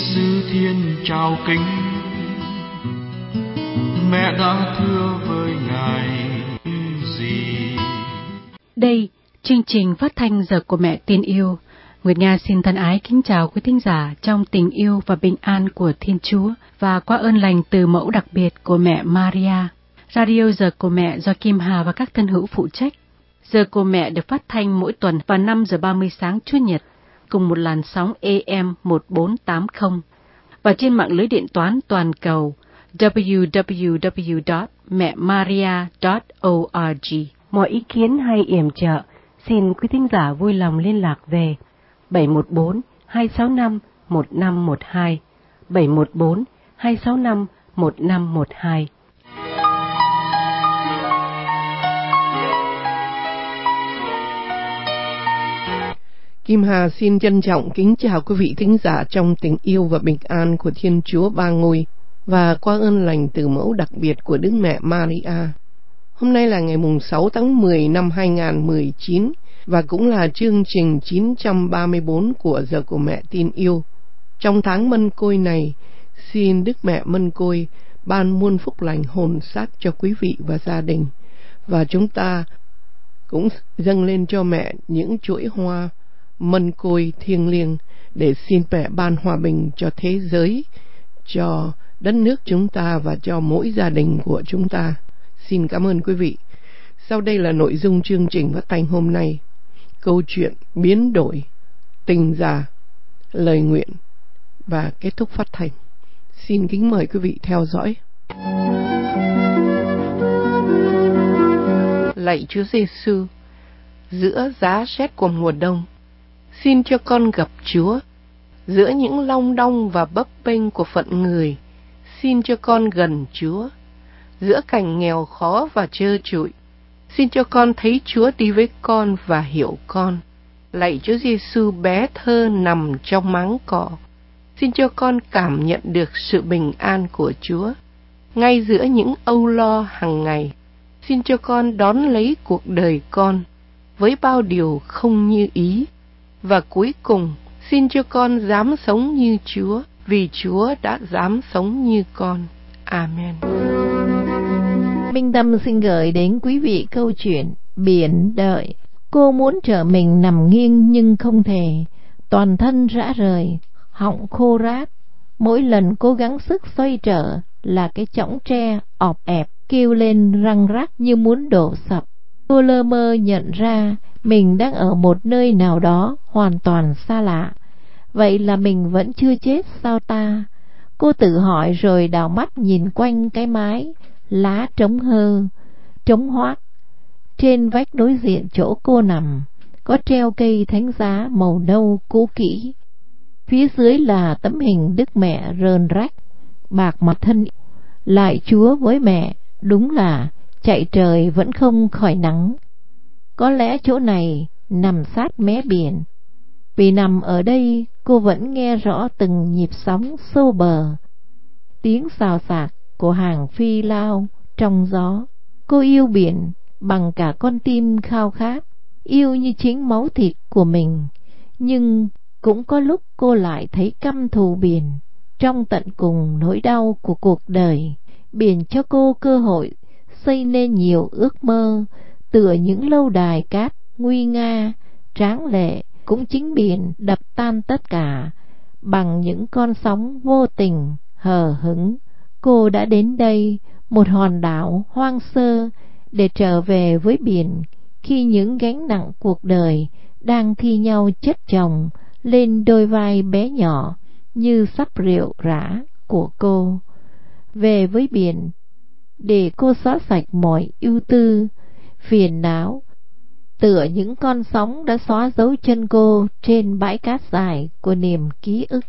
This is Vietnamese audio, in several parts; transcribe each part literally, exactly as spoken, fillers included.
Giêsu thiên chào kính, mẹ đã thưa với Ngài gì? Đây, chương trình phát thanh Giờ của Mẹ Tin Yêu. Nguyệt Nga xin thân ái kính chào quý thính giả trong tình yêu và bình an của Thiên Chúa và qua ơn lành từ mẫu đặc biệt của mẹ Maria. Radio Giờ của Mẹ do Kim Hà và các thân hữu phụ trách. Giờ của Mẹ được phát thanh mỗi tuần vào năm giờ ba mươi sáng Chủ nhật, cùng một làn sóng A M một bốn tám không và trên mạng lưới điện toán toàn cầu w w w chấm mẹ maria chấm org. Mọi ý kiến hay yểm trợ, xin quý thính giả vui lòng liên lạc về bảy một bốn hai sáu năm một năm một hai, bảy một bốn hai sáu năm một năm một hai. Kim Hà xin trân trọng kính chào quý vị thính giả trong tình yêu và bình an của Thiên Chúa Ba Ngôi và qua ơn lành từ mẫu đặc biệt của Đức Mẹ Maria. Hôm nay là ngày mùng sáu tháng mười năm hai nghìn không trăm mười chín và cũng là chương trình chín trăm ba mươi bốn của Giờ của Mẹ Tin Yêu. Trong tháng Mân Côi này, xin Đức Mẹ Mân Côi ban muôn phúc lành hồn xác cho quý vị và gia đình, và chúng ta cũng dâng lên cho mẹ những chuỗi hoa mân côi thiêng liêng để xin mẹ ban hòa bình cho thế giới, cho đất nước chúng ta và cho mỗi gia đình của chúng ta. Xin cảm ơn quý vị. Sau đây là nội dung chương trình phát thanh hôm nay: câu chuyện biến đổi, tình già, lời nguyện và kết thúc phát thanh. Xin kính mời quý vị theo dõi. Lạy Chúa Giêsu, giữa giá rét của mùa đông, xin cho con gặp Chúa. Giữa những long đong và bấp bênh của phận người, xin cho con gần Chúa. Giữa cảnh nghèo khó và trơ trụi, xin cho con thấy Chúa đi với con và hiểu con. Lạy Chúa Giêsu bé thơ nằm trong máng cỏ, xin cho con cảm nhận được sự bình an của Chúa. Ngay giữa những âu lo hàng ngày, xin cho con đón lấy cuộc đời con với bao điều không như ý. Và cuối cùng, xin cho con dám sống như Chúa, vì Chúa đã dám sống như con. Amen. Minh Tâm xin gửi đến quý vị câu chuyện Biển Đợi. Cô muốn trở mình nằm nghiêng nhưng không thể, toàn thân rã rời, họng khô rát. Mỗi lần cố gắng sức xoay trở là cái chõng tre ọp ẹp kêu lên răng rắc như muốn đổ sập. Cô lơ mơ nhận ra mình đang ở một nơi nào đó hoàn toàn xa lạ. Vậy là mình vẫn chưa chết sao ta? Cô tự hỏi rồi đảo mắt nhìn quanh cái mái, lá trống hơ, trống hoác. Trên vách đối diện chỗ cô nằm, có treo cây thánh giá màu nâu cũ kỹ. Phía dưới là tấm hình Đức Mẹ rờn rách, bạc mặt thân. Lại Chúa với mẹ, đúng là chạy trời vẫn không khỏi nắng. Có lẽ chỗ này nằm sát mé biển. Vì nằm ở đây, cô vẫn nghe rõ từng nhịp sóng xô bờ, tiếng xào xạc của hàng phi lao trong gió. Cô yêu biển bằng cả con tim khao khát, yêu như chính máu thịt của mình. Nhưng cũng có lúc cô lại thấy căm thù biển. Trong tận cùng nỗi đau của cuộc đời, biển cho cô cơ hội xây nên nhiều ước mơ, tựa những lâu đài cát nguy nga, tráng lệ. Cũng chính biển đập tan tất cả bằng những con sóng vô tình, hờ hững. Cô đã đến đây, một hòn đảo hoang sơ, để trở về với biển khi những gánh nặng cuộc đời đang thi nhau chất chồng lên đôi vai bé nhỏ như sắp rệu rã của cô. Về với biển để cô xóa sạch mọi ưu tư, phiền não, tựa những con sóng đã xóa dấu chân cô trên bãi cát dài của niềm ký ức.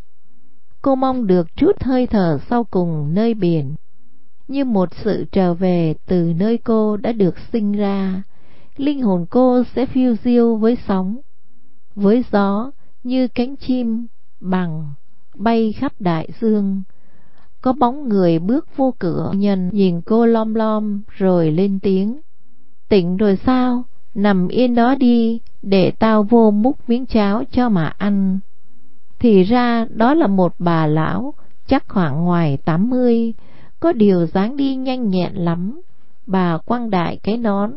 Cô mong được trút hơi thở sau cùng nơi biển, như một sự trở về từ nơi cô đã được sinh ra. Linh hồn cô sẽ phiêu diêu với sóng, với gió, như cánh chim bằng bay khắp đại dương. Có bóng người bước vô cửa, nhân nhìn cô lom lom rồi lên tiếng: "Tỉnh rồi sao? Nằm yên đó đi, để tao vô múc miếng cháo cho mà ăn." Thì ra đó là một bà lão, chắc khoảng ngoài tám mươi, có điều dáng đi nhanh nhẹn lắm. Bà quăng đại cái nón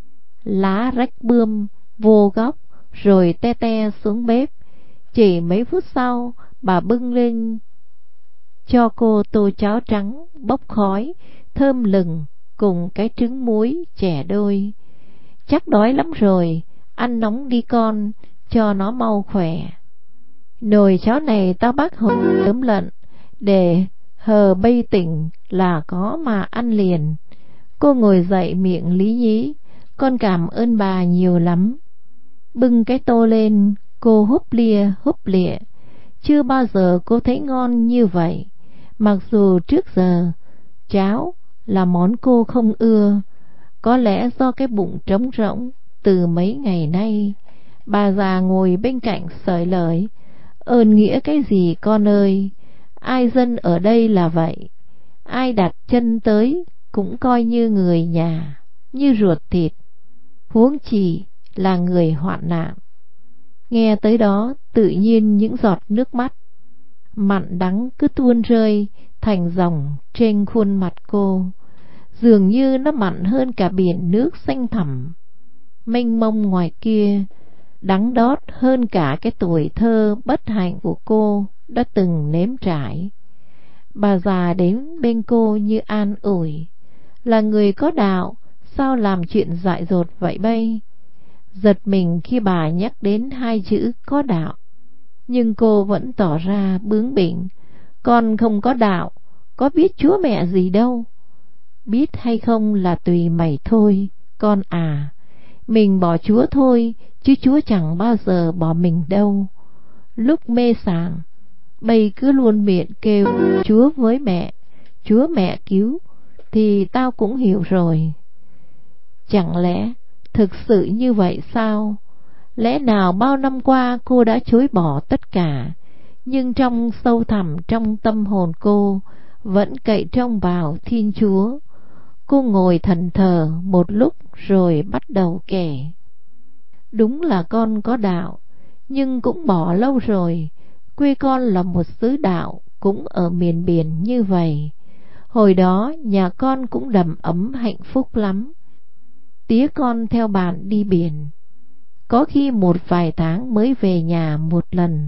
lá rách bươm vô góc, rồi te te xuống bếp. Chỉ mấy phút sau, bà bưng lên cho cô tô cháo trắng bốc khói, thơm lừng, cùng cái trứng muối chẻ đôi. Chắc đói lắm rồi, ăn nóng đi con, cho nó mau khỏe. Nồi cháo này tao bắt hồi sớm lận, để hờ bây tỉnh là có mà ăn liền. Cô ngồi dậy miệng lý nhí, con cảm ơn bà nhiều lắm. Bưng cái tô lên, cô húp lia húp lịa. Chưa bao giờ cô thấy ngon như vậy. Mặc dù trước giờ cháo là món cô không ưa, có lẽ do cái bụng trống rỗng từ mấy ngày nay. Bà già ngồi bên cạnh sởi lời: ơn nghĩa cái gì con ơi, ai dân ở đây là vậy, ai đặt chân tới cũng coi như người nhà, như ruột thịt, huống chi là người hoạn nạn. Nghe tới đó, tự nhiên những giọt nước mắt mặn đắng cứ tuôn rơi thành dòng trên khuôn mặt cô, dường như nó mặn hơn cả biển nước xanh thẳm mênh mông ngoài kia, đắng đót hơn cả cái tuổi thơ bất hạnh của cô đã từng nếm trải. Bà già đến bên cô như an ủi: là người có đạo, sao làm chuyện dại dột vậy bây? Giật mình khi bà nhắc đến hai chữ có đạo, nhưng cô vẫn tỏ ra bướng bỉnh: con không có đạo, có biết Chúa mẹ gì đâu. Biết hay không là tùy mày thôi, con à. Mình bỏ Chúa thôi, chứ Chúa chẳng bao giờ bỏ mình đâu. Lúc mê sảng, bây cứ luôn miệng kêu Chúa với mẹ, Chúa mẹ cứu, thì tao cũng hiểu rồi. Chẳng lẽ thực sự như vậy sao? Lẽ nào bao năm qua cô đã chối bỏ tất cả, nhưng trong sâu thẳm trong tâm hồn cô vẫn cậy trông vào Thiên Chúa. Cô ngồi thẫn thờ một lúc rồi bắt đầu kể: đúng là con có đạo, nhưng cũng bỏ lâu rồi. Quê con là một xứ đạo, cũng ở miền biển như vậy. Hồi đó nhà con cũng đầm ấm hạnh phúc lắm. Tía con theo bạn đi biển, có khi một vài tháng mới về nhà một lần.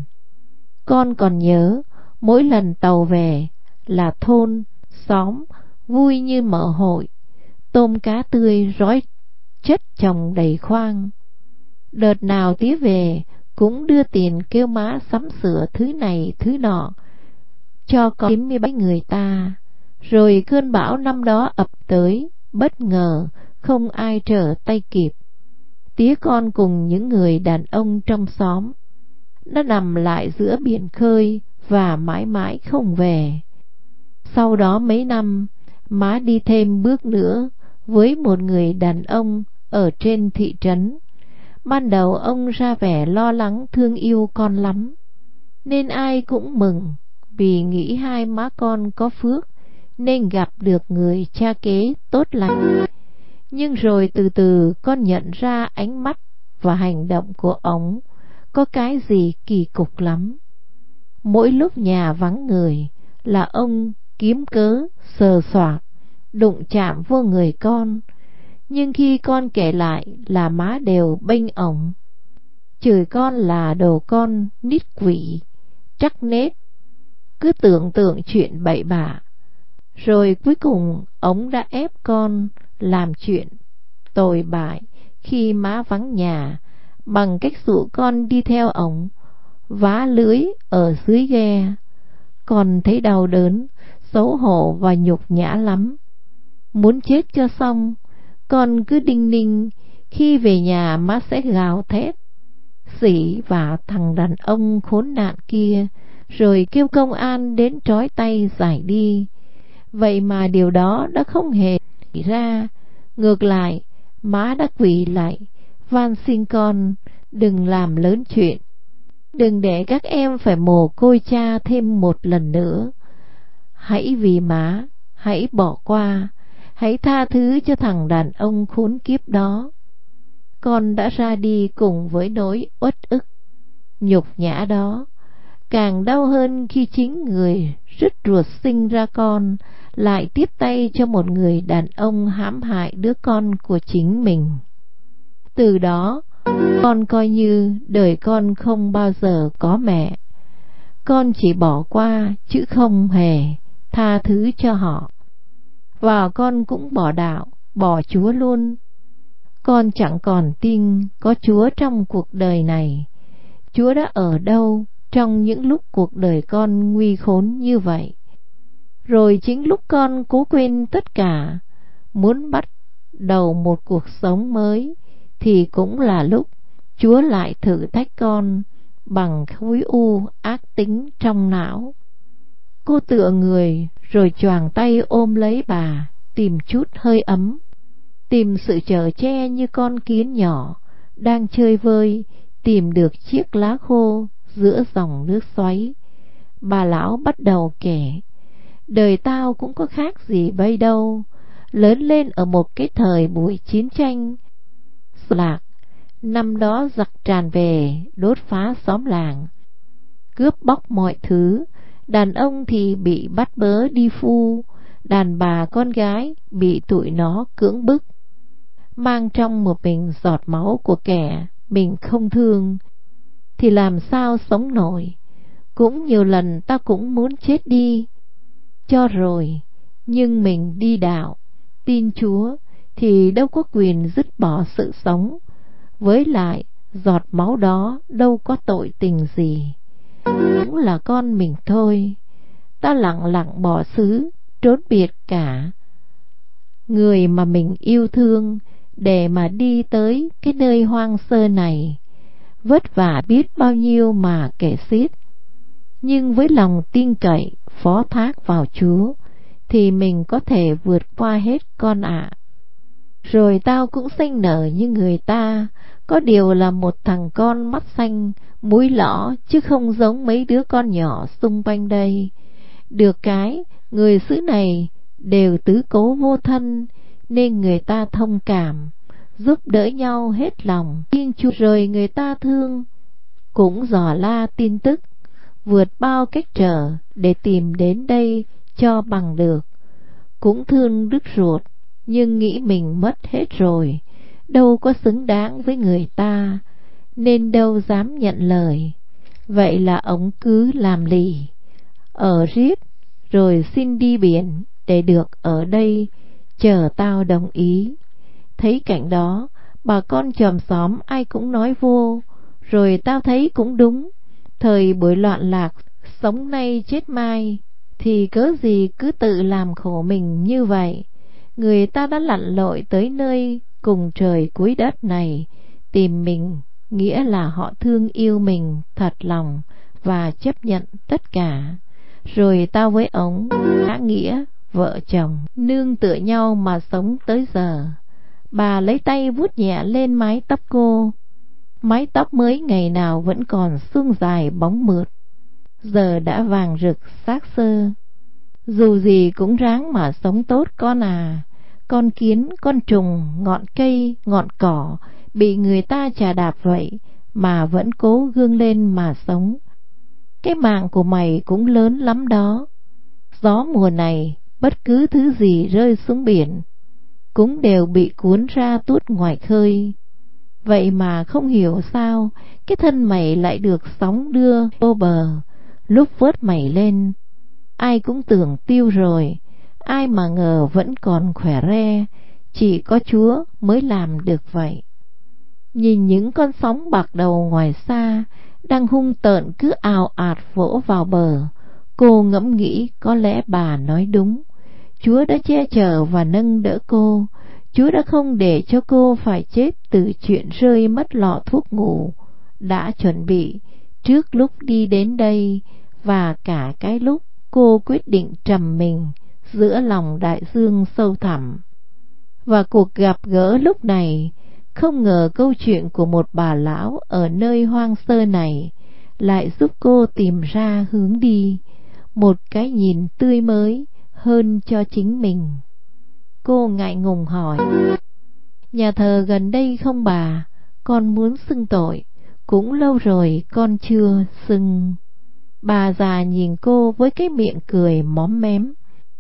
Con còn nhớ, mỗi lần tàu về là thôn, xóm vui như mở hội, tôm cá tươi rói chất chồng đầy khoang. Đợt nào tía về cũng đưa tiền kêu má sắm sửa thứ này thứ nọ cho con kiếm mươi bảy người ta. Rồi cơn bão năm đó ập tới bất ngờ, không ai trở tay kịp. Tía con cùng những người đàn ông trong xóm nó nằm lại giữa biển khơi và mãi mãi không về. Sau đó mấy năm, má đi thêm bước nữa với một người đàn ông ở trên thị trấn. Ban đầu ông ra vẻ lo lắng thương yêu con lắm, nên ai cũng mừng, vì nghĩ hai má con có phước nên gặp được người cha kế tốt lành. Nhưng rồi từ từ con nhận ra ánh mắt và hành động của ông có cái gì kỳ cục lắm. Mỗi lúc nhà vắng người là ông kiếm cớ sờ soạc đụng chạm vô người con. Nhưng khi con kể lại là má đều bênh ổng, chửi con là đồ con nít quỷ, chắc nết, cứ tưởng tượng chuyện bậy bạ. Rồi cuối cùng ông đã ép con làm chuyện tồi bại khi má vắng nhà, bằng cách dụ con đi theo ổng vá lưới ở dưới ghe. Con thấy đau đớn, xấu hổ và nhục nhã lắm, muốn chết cho xong. Con cứ đinh ninh khi về nhà má sẽ gào thét sỉ vả thằng đàn ông khốn nạn kia, rồi kêu công an đến trói tay giải đi. Vậy mà điều đó đã không hề xảy ra. Ngược lại, má đã quỳ lại van xin con đừng làm lớn chuyện, đừng để các em phải mồ côi cha thêm một lần nữa. Hãy vì má, hãy bỏ qua, hãy tha thứ cho thằng đàn ông khốn kiếp đó. Con đã ra đi cùng với nỗi uất ức, nhục nhã đó. Càng đau hơn khi chính người rứt ruột sinh ra con lại tiếp tay cho một người đàn ông hãm hại đứa con của chính mình. Từ đó, con coi như đời con không bao giờ có mẹ. Con chỉ bỏ qua chứ không hề tha thứ cho họ. Và con cũng bỏ đạo, bỏ Chúa luôn. Con chẳng còn tin có Chúa trong cuộc đời này. Chúa đã ở đâu trong những lúc cuộc đời con nguy khốn như vậy? Rồi chính lúc con cố quên tất cả, muốn bắt đầu một cuộc sống mới, thì cũng là lúc Chúa lại thử thách con bằng khối u ác tính trong não. Cô tựa người rồi choàng tay ôm lấy bà, tìm chút hơi ấm, tìm sự chở che như con kiến nhỏ đang chơi vơi tìm được chiếc lá khô giữa dòng nước xoáy. Bà lão bắt đầu kể: đời tao cũng có khác gì bây đâu, lớn lên ở một cái thời buổi chiến tranh lạc. Năm đó giặc tràn về đốt phá xóm làng, cướp bóc mọi thứ. Đàn ông thì bị bắt bớ đi phu, đàn bà con gái bị tụi nó cưỡng bức, mang trong một mình giọt máu của kẻ mình không thương, thì làm sao sống nổi. Cũng nhiều lần ta cũng muốn chết đi cho rồi, nhưng mình đi đạo, tin Chúa thì đâu có quyền dứt bỏ sự sống. Với lại giọt máu đó đâu có tội tình gì, cũng là con mình thôi. Ta lặng lặng bỏ xứ, trốn biệt cả người mà mình yêu thương, để mà đi tới cái nơi hoang sơ này. Vất vả biết bao nhiêu mà kể xiết, nhưng với lòng tin cậy phó thác vào Chúa thì mình có thể vượt qua hết con ạ. À. Rồi tao cũng sinh nở như người ta, có điều là một thằng con mắt xanh mũi lõ, chứ không giống mấy đứa con nhỏ xung quanh đây. Được cái người xứ này đều tứ cố vô thân, nên người ta thông cảm, giúp đỡ nhau hết lòng. Thiên Chúa rồi người ta thương, cũng dò la tin tức, vượt bao cách trở để tìm đến đây cho bằng được. Cũng thương đứt ruột, nhưng nghĩ mình mất hết rồi, đâu có xứng đáng với người ta, nên đâu dám nhận lời. Vậy là ông cứ làm lì, ở riết, rồi xin đi biển để được ở đây chờ tao đồng ý. Thấy cảnh đó, bà con chòm xóm ai cũng nói vô, rồi tao thấy cũng đúng. Thời buổi loạn lạc, sống nay chết mai, thì cớ gì cứ tự làm khổ mình như vậy. Người ta đã lặn lội tới nơi cùng trời cuối đất này tìm mình, nghĩa là họ thương yêu mình thật lòng và chấp nhận tất cả. Rồi tao với ông đã nghĩa vợ chồng nương tựa nhau mà sống tới giờ. Bà lấy tay vuốt nhẹ lên mái tóc cô. Mái tóc mới ngày nào vẫn còn suông dài bóng mượt, giờ đã vàng rực xác xơ. Dù gì cũng ráng mà sống tốt con à. Con kiến, con trùng, ngọn cây, ngọn cỏ bị người ta chà đạp vậy mà vẫn cố gương lên mà sống. Cái mạng của mày cũng lớn lắm đó. Gió mùa này, bất cứ thứ gì rơi xuống biển cũng đều bị cuốn ra tuốt ngoài khơi. Vậy mà không hiểu sao cái thân mày lại được sóng đưa vô bờ. Lúc vớt mày lên, ai cũng tưởng tiêu rồi, ai mà ngờ vẫn còn khỏe re. Chỉ có Chúa mới làm được vậy. Nhìn những con sóng bạc đầu ngoài xa đang hung tợn cứ ào ạt vỗ vào bờ, cô ngẫm nghĩ có lẽ bà nói đúng. Chúa đã che chở và nâng đỡ cô. Chúa đã không để cho cô phải chết từ chuyện rơi mất lọ thuốc ngủ đã chuẩn bị trước lúc đi đến đây, và cả cái lúc cô quyết định trầm mình giữa lòng đại dương sâu thẳm. Và cuộc gặp gỡ lúc này, không ngờ câu chuyện của một bà lão ở nơi hoang sơ này lại giúp cô tìm ra hướng đi, một cái nhìn tươi mới hơn cho chính mình. Cô ngại ngùng hỏi: nhà thờ gần đây không bà? Con muốn xưng tội, cũng lâu rồi con chưa xưng. Bà già nhìn cô với cái miệng cười móm mém.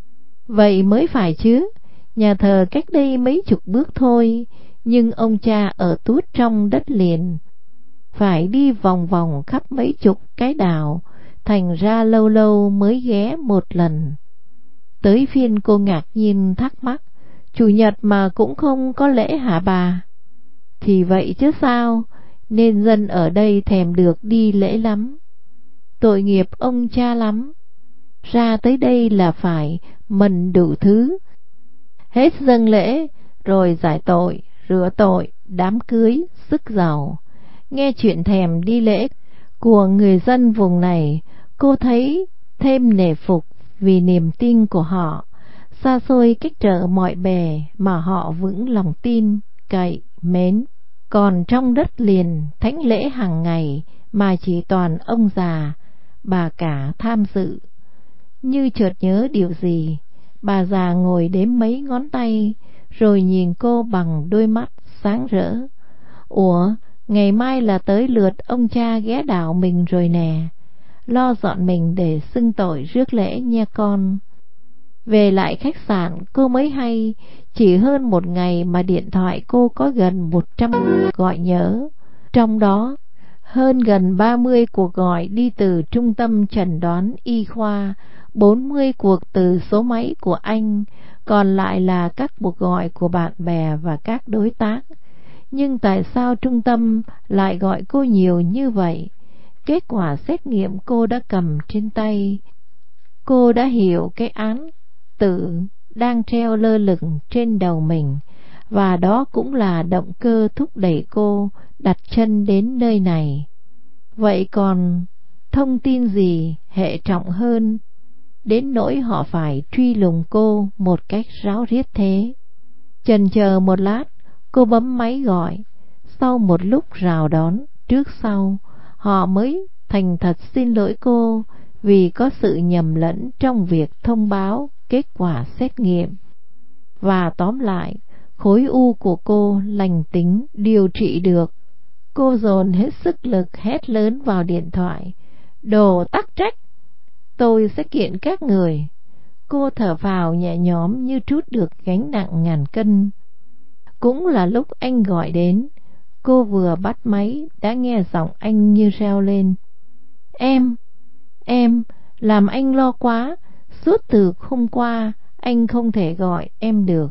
Vậy mới phải chứ, nhà thờ cách đây mấy chục bước thôi, nhưng ông cha ở tuốt trong đất liền, phải đi vòng vòng khắp mấy chục cái đảo, thành ra lâu lâu mới ghé một lần. Tới phiên cô ngạc nhiên thắc mắc, chủ nhật mà cũng không có lễ hả bà? Thì vậy chứ sao, nên dân ở đây thèm được đi lễ lắm. Tội nghiệp ông cha lắm, ra tới đây là phải mần đủ thứ, hết dâng lễ rồi giải tội, rửa tội, đám cưới, sức giàu. Nghe chuyện thèm đi lễ của người dân vùng này, cô thấy thêm nể phục vì niềm tin của họ, xa xôi cách trở mọi bề mà họ vững lòng tin, cậy, mến. Còn trong đất liền thánh lễ hàng ngày mà chỉ toàn ông già, bà cả tham dự. Như chợt nhớ điều gì, bà già ngồi đếm mấy ngón tay, rồi nhìn cô bằng đôi mắt sáng rỡ. Ủa, ngày mai là tới lượt ông cha ghé đảo mình rồi nè, lo dọn mình để xưng tội rước lễ nha con. Về lại khách sạn cô mới hay, chỉ hơn một ngày mà điện thoại cô có gần một trăm gọi nhớ, trong đó hơn gần ba mươi cuộc gọi đi từ trung tâm chẩn đoán y khoa, bốn mươi cuộc từ số máy của anh, còn lại là các cuộc gọi của bạn bè và các đối tác. Nhưng tại sao trung tâm lại gọi cô nhiều như vậy? Kết quả xét nghiệm cô đã cầm trên tay. Cô đã hiểu cái án tử đang treo lơ lửng trên đầu mình, và đó cũng là động cơ thúc đẩy cô đặt chân đến nơi này. Vậy còn thông tin gì hệ trọng hơn, đến nỗi họ phải truy lùng cô một cách ráo riết thế? Chần chờ một lát, cô bấm máy gọi. Sau một lúc rào đón trước sau, họ mới thành thật xin lỗi cô vì có sự nhầm lẫn trong việc thông báo kết quả xét nghiệm. Và tóm lại, khối u của cô lành tính, điều trị được. Cô dồn hết sức lực hét lớn vào điện thoại: đồ tắc trách, tôi sẽ kiện các người. Cô thở phào nhẹ nhõm như trút được gánh nặng ngàn cân. Cũng là lúc anh gọi đến, cô vừa bắt máy đã nghe giọng anh như reo lên: Em, em, làm anh lo quá, suốt từ hôm qua anh không thể gọi em được.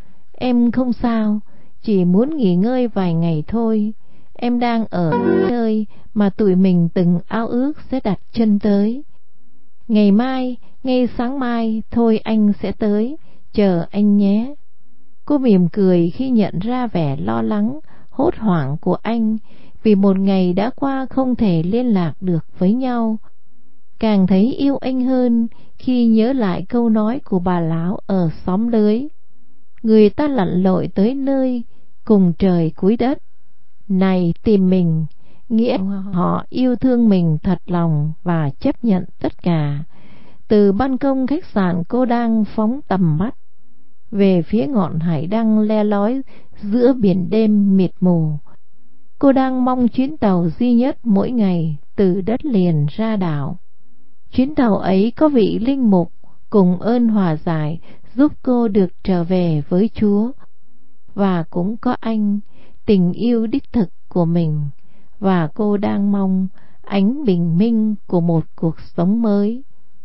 Em không sao, chỉ muốn nghỉ ngơi vài ngày thôi. Em đang ở nơi mà tụi mình từng ao ước sẽ đặt chân tới. Ngày mai, ngay sáng mai thôi anh sẽ tới, chờ anh nhé. Cô mỉm cười khi nhận ra vẻ lo lắng, hốt hoảng của anh vì một ngày đã qua không thể liên lạc được với nhau. Càng thấy yêu anh hơn khi nhớ lại câu nói của bà lão ở xóm lưới: người ta lặn lội tới nơi cùng trời cuối đất này tìm mình, nghĩa họ yêu thương mình thật lòng và chấp nhận tất cả. Từ ban công khách sạn cô đang phóng tầm mắt về phía ngọn hải đăng le lói giữa biển đêm mịt mù. Cô đang mong chuyến tàu duy nhất mỗi ngày từ đất liền ra đảo. Chuyến tàu ấy có vị linh mục cùng ơn hòa giải giúp cô được trở về với Chúa, và cũng có anh, tình yêu đích thực của mình, và cô đang mong ánh bình minh của một cuộc sống mới.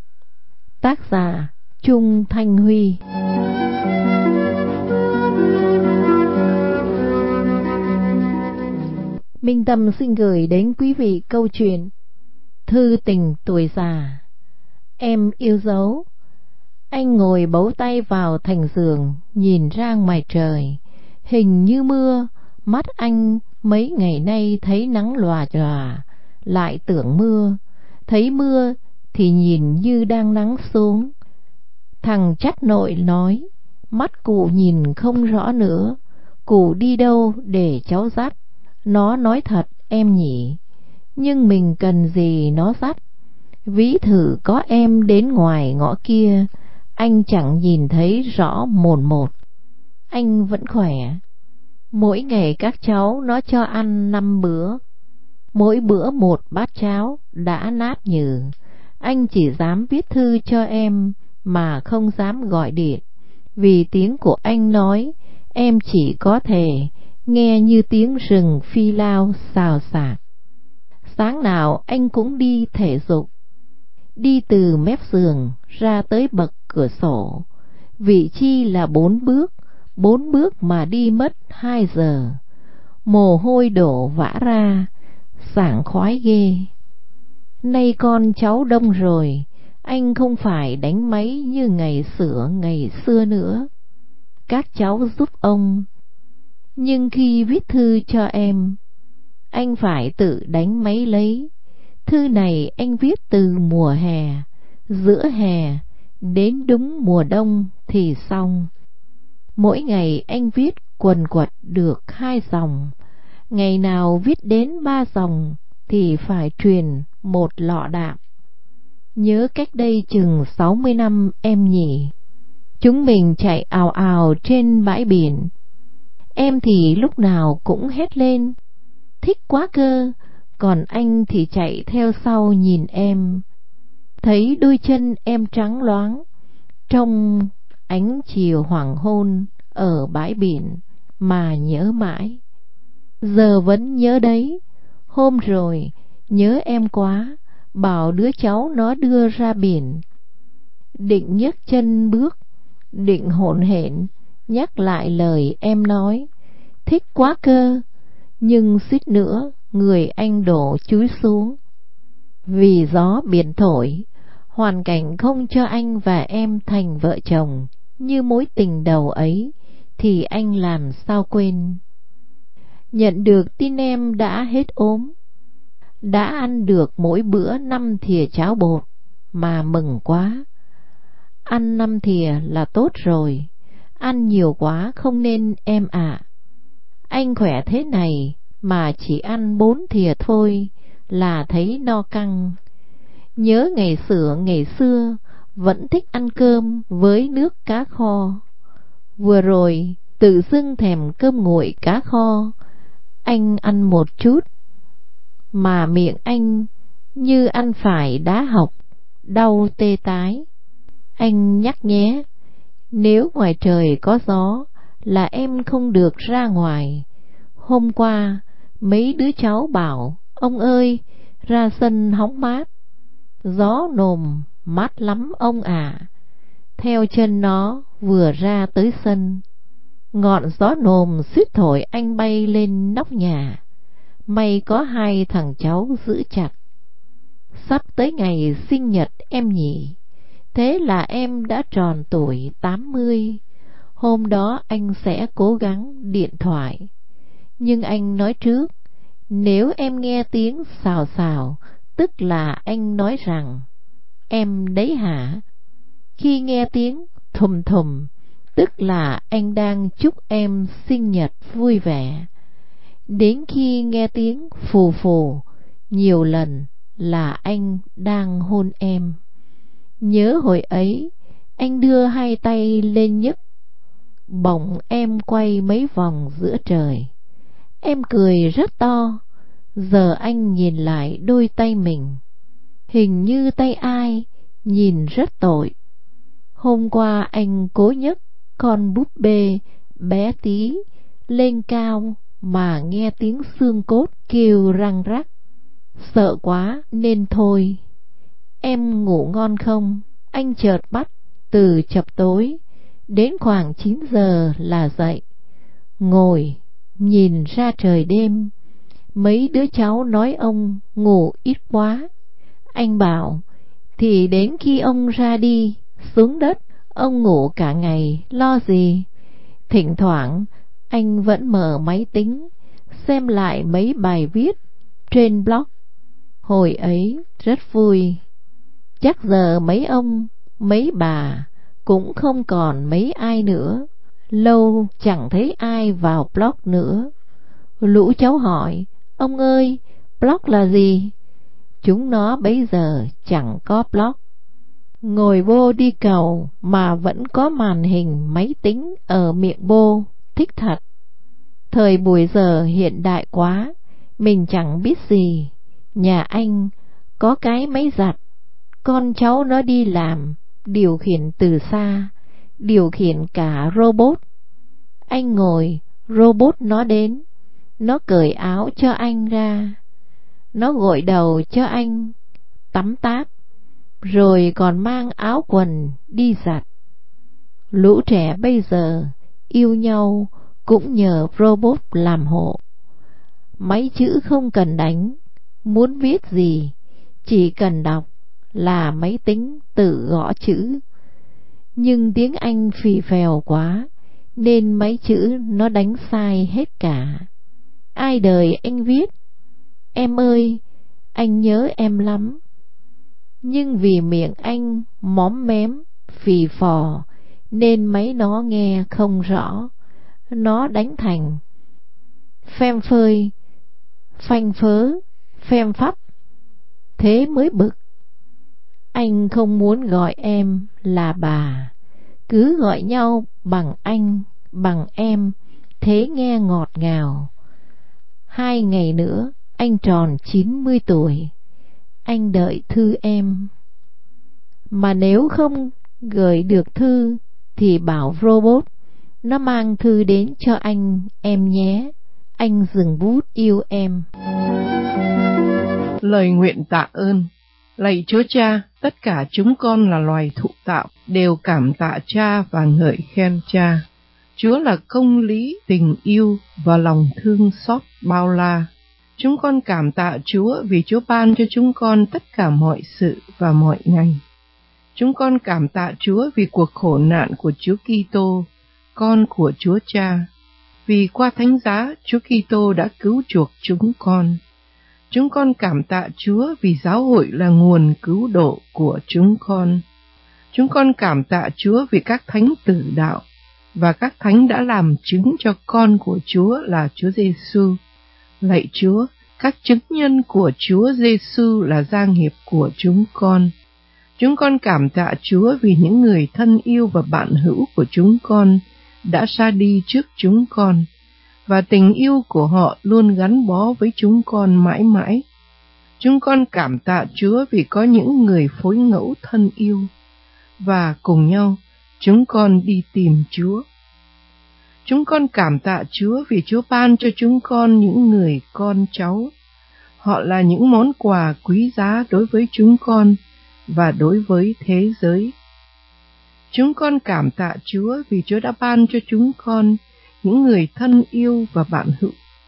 Tác giả Trung Thanh Huy. Minh Tâm xin gửi đến quý vị câu chuyện Thư tình tuổi già. Em yêu dấu. Anh ngồi bấu tay vào thành giường, nhìn ra ngoài trời. Hình như mưa, mắt anh mấy ngày nay thấy nắng lòa lòa, lại tưởng mưa. Thấy mưa thì nhìn như đang nắng xuống. Thằng chắt nội nói, mắt cụ nhìn không rõ nữa, cụ đi đâu để cháu dắt. Nó nói thật em nhỉ, nhưng mình cần gì nó dắt. Ví thử có em đến ngoài ngõ kia, anh chẳng nhìn thấy rõ mồn một. Anh vẫn khỏe. Mỗi ngày các cháu nó cho ăn năm bữa, mỗi bữa một bát cháo đã nát nhừ. Anh chỉ dám viết thư cho em mà không dám gọi điện, vì tiếng của anh nói em chỉ có thể nghe như tiếng rừng phi lao xào xạc. Sáng nào anh cũng đi thể dục, đi từ mép giường ra tới bậc cửa sổ, vị chi là bốn bước, bốn bước mà đi mất hai giờ. Mồ hôi đổ vã ra, sảng khoái ghê. Nay con cháu đông rồi, anh không phải đánh máy như ngày xưa ngày xưa nữa. Các cháu giúp ông, nhưng khi viết thư cho em, anh phải tự đánh máy lấy. Thư này anh viết từ mùa hè, giữa hè, đến đúng mùa đông thì xong. Mỗi ngày anh viết quần quật được hai dòng, ngày nào viết đến ba dòng thì phải truyền một lọ đạm. Nhớ cách đây chừng sáu mươi năm em nhỉ, chúng mình chạy ào ào trên bãi biển. Em thì lúc nào cũng hét lên, thích quá cơ, còn anh thì chạy theo sau nhìn em. Thấy đôi chân em trắng loáng trong ánh chiều hoàng hôn ở bãi biển mà nhớ mãi. Giờ vẫn nhớ đấy, hôm rồi nhớ em quá, bảo đứa cháu nó đưa ra biển. Định nhấc chân bước, định hỗn hển nhắc lại lời em nói, thích quá cơ, nhưng suýt nữa người anh đổ chúi xuống. Vì gió biển thổi, hoàn cảnh không cho anh và em thành vợ chồng như mối tình đầu ấy, thì anh làm sao quên. Nhận được tin em đã hết ốm, đã ăn được mỗi bữa năm thìa cháo bột mà mừng quá. Ăn năm thìa là tốt rồi, ăn nhiều quá không nên em ạ. Anh khỏe thế này mà chỉ ăn bốn thìa thôi là thấy no căng. Nhớ ngày xưa ngày xưa vẫn thích ăn cơm với nước cá kho. Vừa rồi tự dưng thèm cơm nguội cá kho, anh ăn một chút mà miệng anh như ăn phải đá hộc, đau tê tái. Anh nhắc nhé, nếu ngoài trời có gió là em không được ra ngoài. Hôm qua mấy đứa cháu bảo, ông ơi, ra sân hóng mát. Gió nồm mát lắm ông ạ. À. Theo chân nó vừa ra tới sân, ngọn gió nồm suýt thổi anh bay lên nóc nhà. May có hai thằng cháu giữ chặt. Sắp tới ngày sinh nhật em nhỉ, thế là em đã tròn tuổi tám mươi. Hôm đó anh sẽ cố gắng điện thoại. Nhưng anh nói trước, nếu em nghe tiếng xào xào, tức là anh nói rằng, em đấy hả? Khi nghe tiếng thùm thùm, tức là anh đang chúc em sinh nhật vui vẻ. Đến khi nghe tiếng phù phù nhiều lần là anh đang hôn em. Nhớ hồi ấy, anh đưa hai tay lên nhấc, bỗng em quay mấy vòng giữa trời. Em cười rất to. Giờ anh nhìn lại đôi tay mình, hình như tay ai, nhìn rất tội. Hôm qua anh cố nhấc con búp bê bé tí lên cao mà nghe tiếng xương cốt kêu răng rắc. Sợ quá nên thôi. Em ngủ ngon không? Anh chợt bắt từ chập tối đến khoảng chín giờ là dậy. Ngồi nhìn ra trời đêm. Mấy đứa cháu nói ông ngủ ít quá. Anh bảo, thì đến khi ông ra đi xuống đất, ông ngủ cả ngày lo gì. Thỉnh thoảng anh vẫn mở máy tính xem lại mấy bài viết trên blog. Hồi ấy rất vui. Chắc giờ mấy ông, mấy bà cũng không còn mấy ai nữa. Lâu chẳng thấy ai vào blog nữa. Lũ cháu hỏi, ông ơi, blog là gì? Chúng nó bấy giờ chẳng có blog. Ngồi vô đi cầu mà vẫn có màn hình máy tính ở miệng bô, thích thật. Thời buổi giờ hiện đại quá, mình chẳng biết gì. Nhà anh có cái máy giặt, con cháu nó đi làm, điều khiển từ xa, điều khiển cả robot. Anh ngồi, robot nó đến, nó cởi áo cho anh ra, nó gội đầu cho anh tắm táp, rồi còn mang áo quần đi giặt. Lũ trẻ bây giờ yêu nhau cũng nhờ robot làm hộ. Máy chữ không cần đánh, muốn viết gì chỉ cần đọc là máy tính tự gõ chữ. Nhưng tiếng Anh phì phèo quá nên máy chữ nó đánh sai hết cả. Ai đời anh viết, em ơi, anh nhớ em lắm. Nhưng vì miệng anh móm mém, phì phò nên máy nó nghe không rõ. Nó đánh thành phem phơi, phanh phớ, phem phắp. Thế mới bực. Anh không muốn gọi em là bà, cứ gọi nhau bằng anh, bằng em, thế nghe ngọt ngào. Hai ngày nữa anh tròn chín mươi tuổi, anh đợi thư em. Mà nếu không gửi được thư thì bảo robot nó mang thư đến cho anh em nhé. Anh dừng bút yêu em. Lời nguyện tạ ơn. Lạy Chúa Cha, tất cả chúng con là loài thụ tạo, đều cảm tạ Cha và ngợi khen Cha. Chúa là công lý, tình yêu và lòng thương xót bao la. Chúng con cảm tạ Chúa vì Chúa ban cho chúng con tất cả mọi sự và mọi ngày. Chúng con cảm tạ Chúa vì cuộc khổ nạn của Chúa Kitô, con của Chúa Cha, vì qua thánh giá Chúa Kitô đã cứu chuộc chúng con. Chúng con cảm tạ Chúa vì giáo hội là nguồn cứu độ của chúng con. Chúng con cảm tạ Chúa vì các thánh tử đạo, và các thánh đã làm chứng cho con của Chúa là Chúa Giêsu. Lạy Chúa, các chứng nhân của Chúa Giêsu là gia nghiệp của chúng con. Chúng con cảm tạ Chúa vì những người thân yêu và bạn hữu của chúng con đã ra đi trước chúng con, và tình yêu của họ luôn gắn bó với chúng con mãi mãi. Chúng con cảm tạ Chúa vì có những người phối ngẫu thân yêu, và cùng nhau chúng con đi tìm Chúa. Chúng con cảm tạ Chúa vì Chúa ban cho chúng con những người con cháu. Họ là những món quà quý giá đối với chúng con và đối với thế giới. Chúng con cảm tạ Chúa vì Chúa đã ban cho chúng con những người thân yêu và bạn hữu.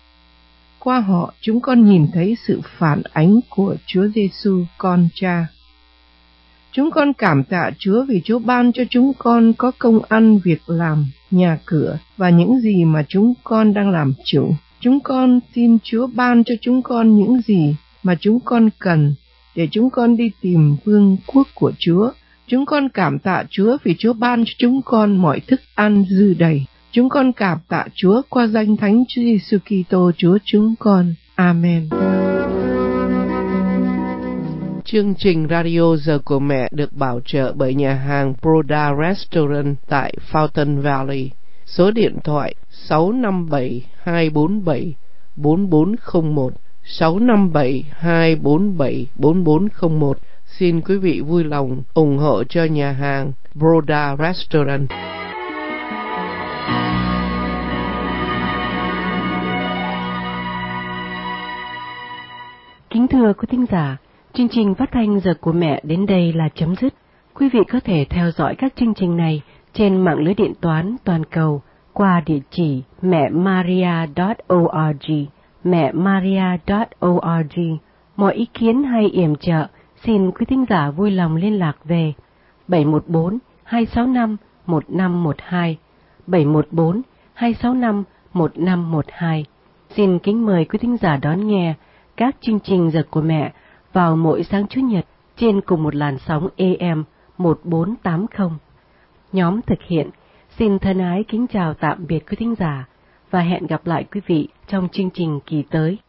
Qua họ, chúng con nhìn thấy sự phản ánh của Chúa Giêsu, con Cha. Chúng con cảm tạ Chúa vì Chúa ban cho chúng con có công ăn việc làm, nhà cửa và những gì mà chúng con đang làm chủ. Chúng con xin Chúa ban cho chúng con những gì mà chúng con cần để chúng con đi tìm vương quốc của Chúa. Chúng con cảm tạ Chúa vì Chúa ban cho chúng con mọi thức ăn dư đầy. Chúng con cảm tạ Chúa qua danh Thánh Chúa Giêsu Kitô Chúa chúng con. Amen. Chương trình Radio Giờ của Mẹ được bảo trợ bởi nhà hàng Broda Restaurant tại Fountain Valley. Số điện thoại sáu năm bảy hai bốn bảy bốn bốn không một, sáu năm bảy hai bốn bảy bốn bốn không một. Xin quý vị vui lòng ủng hộ cho nhà hàng Broda Restaurant. Kính thưa quý thính giả, chương trình phát thanh Giờ của Mẹ đến đây là chấm dứt. Quý vị có thể theo dõi các chương trình này trên mạng lưới điện toán toàn cầu qua địa chỉ mẹ maria chấm org, mẹ maria chấm org. Mọi ý kiến hay yểm trợ, xin quý thính giả vui lòng liên lạc về bảy một bốn hai sáu năm một năm một hai, bảy một bốn hai sáu năm một năm một hai. Xin kính mời quý thính giả đón nghe các chương trình Giờ của Mẹ vào mỗi sáng Chủ nhật trên cùng một làn sóng A M một bốn tám không. Nhóm thực hiện xin thân ái kính chào tạm biệt quý thính giả và hẹn gặp lại quý vị trong chương trình kỳ tới.